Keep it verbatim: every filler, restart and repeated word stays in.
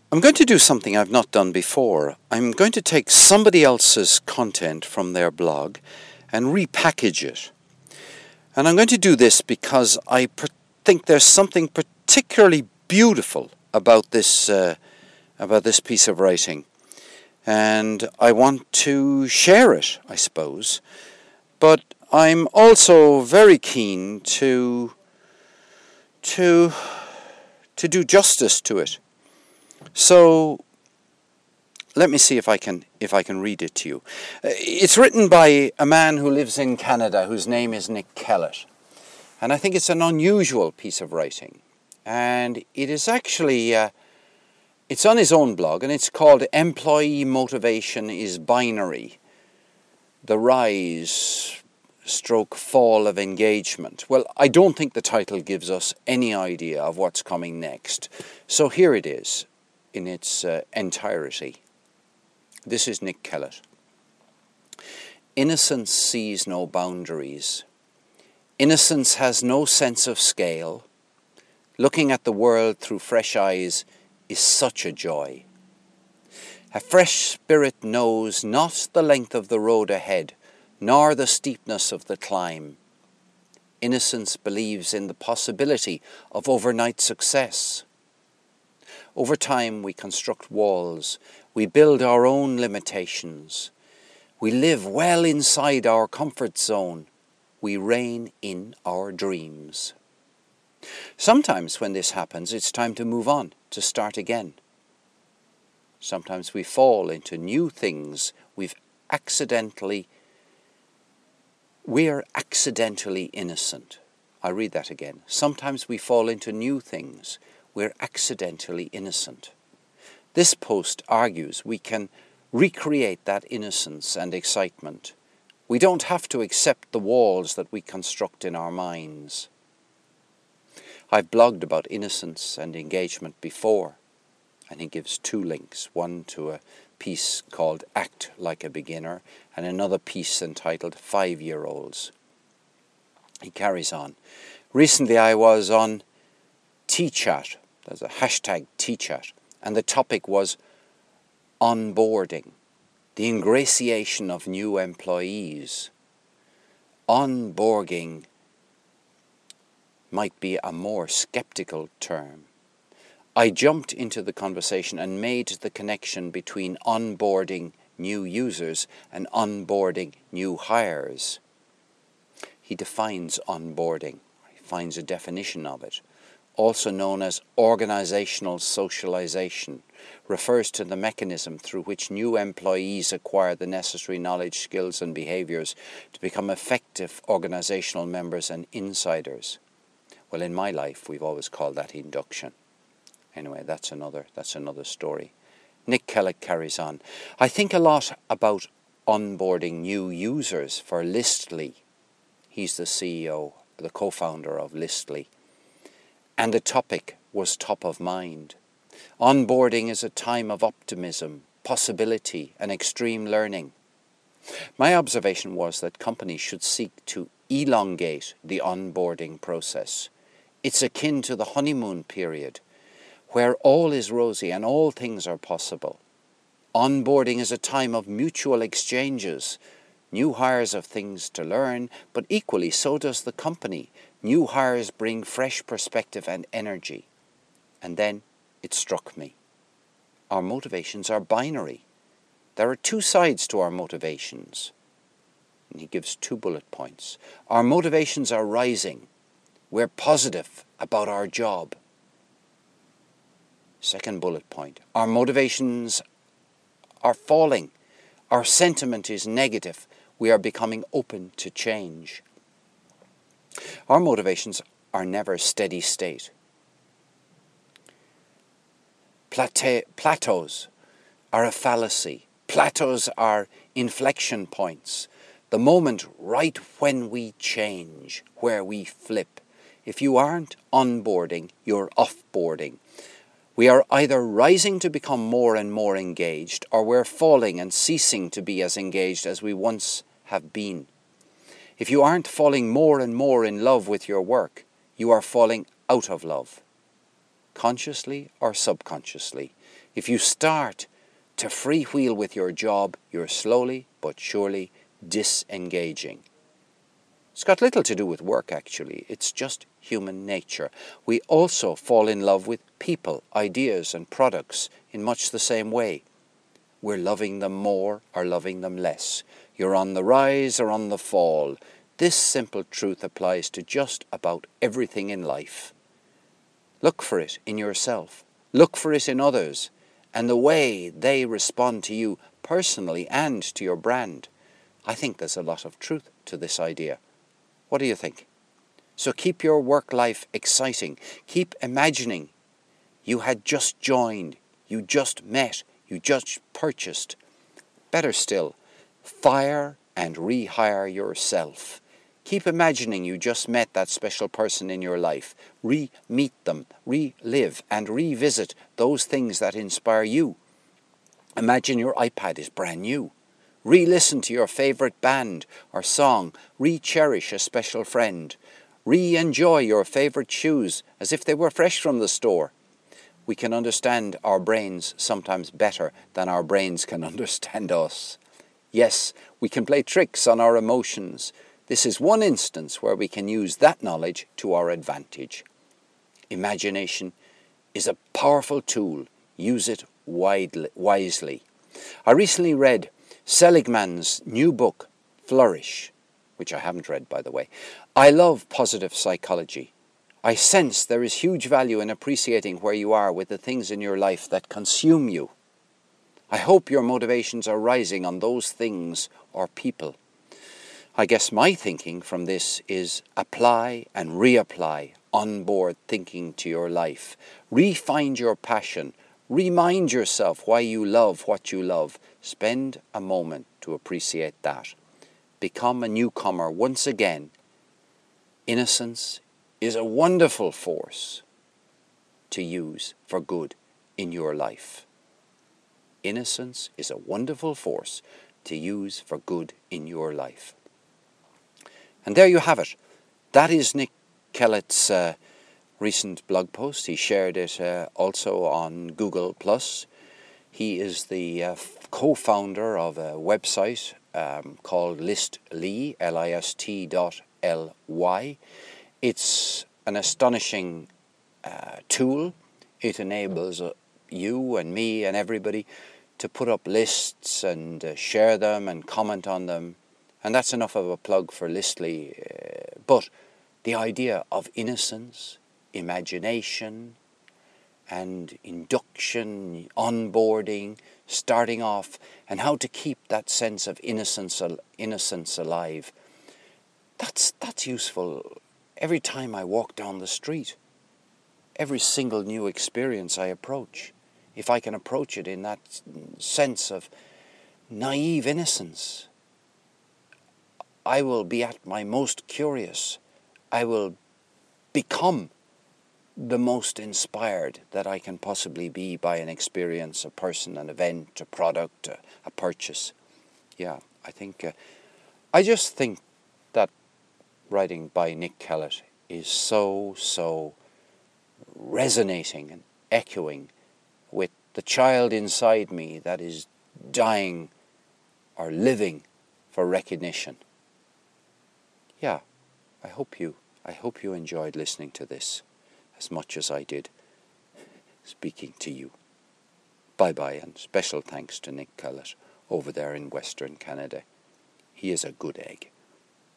I'm going to do something I've not done before. I'm going to take somebody else's content from their blog and repackage it. And I'm going to do this because I per- think there's something particularly beautiful about this uh, about this piece of writing. And I want to share it, I suppose. But I'm also very keen to to to do justice to it. So let me see if I can if I can read it to you. It's written by a man who lives in Canada whose name is Nick Kellett. And I think it's an unusual piece of writing. And it is actually uh, it's on his own blog, and it's called Employee Motivation is Binary: The Rise Stroke Fall of Engagement. Well, I don't think the title gives us any idea of what's coming next. So here it is in its uh, entirety. This is Nick Kellett. Innocence sees no boundaries. Innocence has no sense of scale. Looking at the world through fresh eyes is such a joy. A fresh spirit knows not the length of the road ahead, nor the steepness of the climb. Innocence believes in the possibility of overnight success. Over time we construct walls, we build our own limitations. We live well inside our comfort zone. We reign in our dreams. Sometimes when this happens, it's time to move on, to start again. Sometimes we fall into new things we've accidentally We're accidentally innocent. I read that again. Sometimes we fall into new things. We're accidentally innocent. This post argues we can recreate that innocence and excitement. We don't have to accept the walls that we construct in our minds. I've blogged about innocence and engagement before, and he gives two links, one to a piece called Act Like a Beginner and another piece entitled Five-Year-Olds. He carries on. Recently I was on TChat, there's a hashtag TChat, and the topic was onboarding, the ingratiation of new employees. Onboarding might be a more skeptical term. I jumped into the conversation and made the connection between onboarding new users and onboarding new hires. He defines onboarding, he finds a definition of it, also known as organizational socialization, refers to the mechanism through which new employees acquire the necessary knowledge, skills and behaviors to become effective organizational members and insiders. Well, in my life, we've always called that induction. Anyway, that's another that's another story. Nick Kellett carries on. I think a lot about onboarding new users for Listly. He's the C E O, the co-founder of Listly. And the topic was top of mind. Onboarding is a time of optimism, possibility, and extreme learning. My observation was that companies should seek to elongate the onboarding process. It's akin to the honeymoon period, where all is rosy and all things are possible. Onboarding is a time of mutual exchanges. New hires have things to learn, but equally so does the company. New hires bring fresh perspective and energy. And then it struck me. Our motivations are binary. There are two sides to our motivations. And he gives two bullet points. Our motivations are rising. We're positive about our job. Second bullet point. Our motivations are falling. Our sentiment is negative. We are becoming open to change. Our motivations are never steady state. Plate- plateaus are a fallacy. Plateaus are inflection points. The moment right when we change, where we flip. If you aren't onboarding, you're offboarding. We are either rising to become more and more engaged, or we're falling and ceasing to be as engaged as we once have been. If you aren't falling more and more in love with your work, you are falling out of love. consciously or subconsciously. If you start to freewheel with your job, you're slowly but surely disengaging. It's got little to do with work, actually. It's just human nature. We also fall in love with people, ideas, and products in much the same way. We're loving them more or loving them less. You're on the rise or on the fall. This simple truth applies to just about everything in life. Look for it in yourself. Look for it in others and the way they respond to you personally and to your brand. I think there's a lot of truth to this idea. What do you think? So keep your work life exciting. Keep imagining you had just joined, you just met, you just purchased. Better still, fire and rehire yourself. Keep imagining you just met that special person in your life. Re-meet them, relive and revisit those things that inspire you. Imagine your iPad is brand new. Re-listen to your favourite band or song. Re-cherish a special friend. Re-enjoy your favourite shoes as if they were fresh from the store. We can understand our brains sometimes better than our brains can understand us. Yes, we can play tricks on our emotions. This is one instance where we can use that knowledge to our advantage. Imagination is a powerful tool. Use it widely, wisely. I recently read Seligman's new book, Flourish, which I haven't read, by the way. I love positive psychology. I sense there is huge value in appreciating where you are with the things in your life that consume you. I hope your motivations are rising on those things or people. I guess my thinking from this is apply and reapply onboard thinking to your life. Re-find your passion. Remind yourself why you love what you love. Spend a moment to appreciate that. Become a newcomer once again. Innocence is a wonderful force to use for good in your life. Innocence is a wonderful force to use for good in your life. And there you have it. That is Nick Kellett's uh, recent blog post. He shared it uh, also on Google plus. He is the uh, co-founder of a website um, called Listly, L I S T dot L Y. It's an astonishing uh, tool. It enables uh, you and me and everybody to put up lists and uh, share them and comment on them. And that's enough of a plug for Listly. Uh, but the idea of innocence, imagination, and induction, onboarding, starting off, and how to keep that sense of innocence, innocence alive. That's, that's useful every time I walk down the street. Every single new experience I approach. If I can approach it in that sense of naive innocence, I will be at my most curious. I will become the most inspired that I can possibly be by an experience, a person, an event, a product, a, a purchase. Yeah, I think, uh, I just think that writing by Nick Kellett is so, so resonating and echoing with the child inside me that is dying or living for recognition. Yeah, I hope you, I hope you enjoyed listening to this as much as I did speaking to you. Bye-bye, and special thanks to Nick Kellett over there in Western Canada. He is a good egg.